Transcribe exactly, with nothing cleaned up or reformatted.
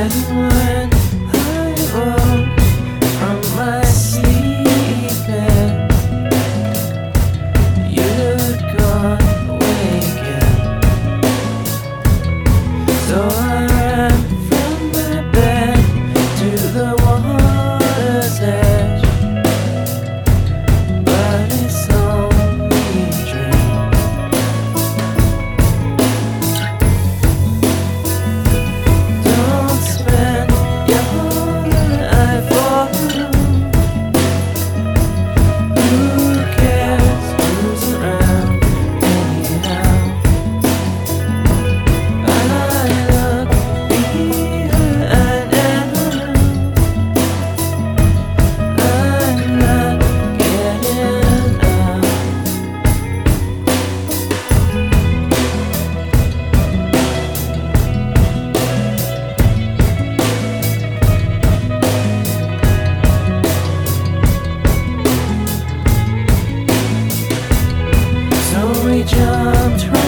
when I woke from my sleeping, you'd gone waking. So I ran from my bed to the water's edge, but it's only a dream. Don't spend your life alone. Who cares who's around anyhow? I look behind and around. I'm not getting out. So we jumped right